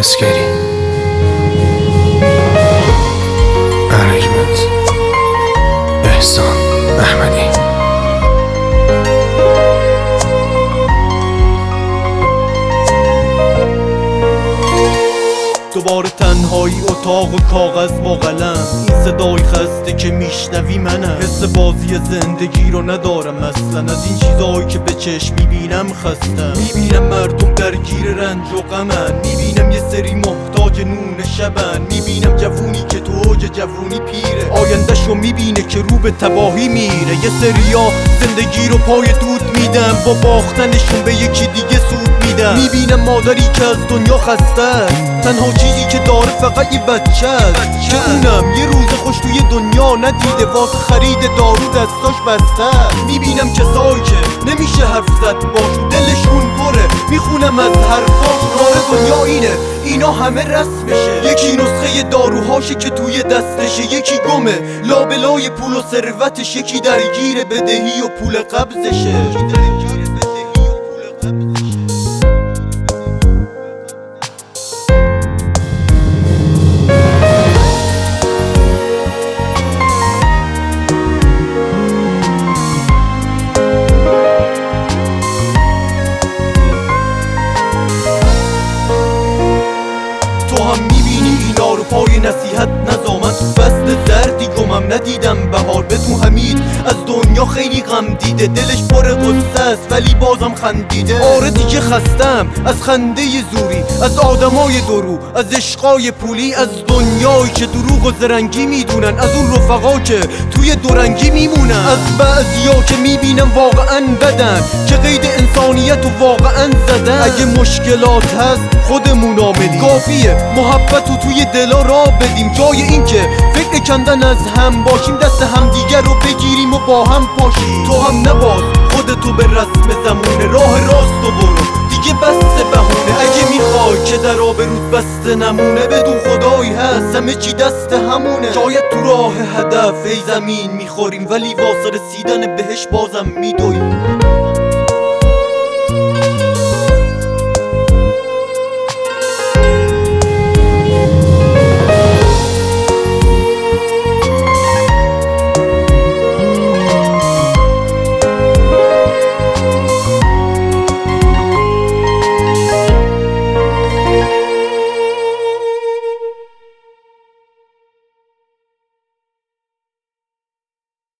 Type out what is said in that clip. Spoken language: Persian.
اسکری ارحکمت احسان احمدی. دوباره تنهایی، اتاق و کاغذ با قلم، این صدای خسته که میشنوی منم. حس بازی زندگی رو ندارم اصلا، از این چیزایی که به چشم میبینم خستم. میبینم مردم درگیر رنج و غمن، میبینم یه سری محتاج نون شبن، میبینم جوونی که تو اوج جوونی پیره، آیندهشو میبینه که رو به تباهی میره. یه سریا زندگی رو پای دود میدن، با باختنشون به یکی دیگه سود میدن. میبینم مادری که از دنیا خسته، تنها چیزی که داره فقط یه بچه است که اونم یه روز خوش توی دنیا ندیده، واسه خرید دارو دستاش بسته. میبینم کسایی که نمیشه حرف زد باشون، دلشون پره، میخونم از حرفاشون. آره دنیا اینه، اینا همه رسمشه. یکی نسخه داروهاشه که توی دستشه، یکی گمه لابلای پول و ثروتش، یکی درگیر بدهی و پول قبضشه. تو هم میبینی اینا رو، پای نصیحت نزا. من تو فصل زردی گمم، ندیدم بهار. بدون حمید از دنیا خیلی غم دیده، دلش پر قصه است ولی بازم خندیده. آره دیگه خستم از خنده زوری، از آدمای درو، از عشقای پولی، از دنیایی که دروغ و زرنگی میدونن، از اون رفقا که توی دورنگی میمونن، از بعضیا که میبینم واقعا بدن، که قید انسانیت و واقعا زدن. اگه مشکلات هست خودمون عاملیم، کافیه محبت رو توی دلا را بدیم، جای این که فکر کندن از هم باشیم، دست هم دیگر رو بگیریم و با هم پاشیم. تو هم نباز خودتو به رسم زمونه، راه راست و برو دیگه بس بهونه. اگه میخوای که در آبروت بسته نمونه، بدون خدایی هست همه چی دست همونه. شاید تو راه هدف ای زمین میخوریم، ولی واسه رسیدن بهش بازم میدویم.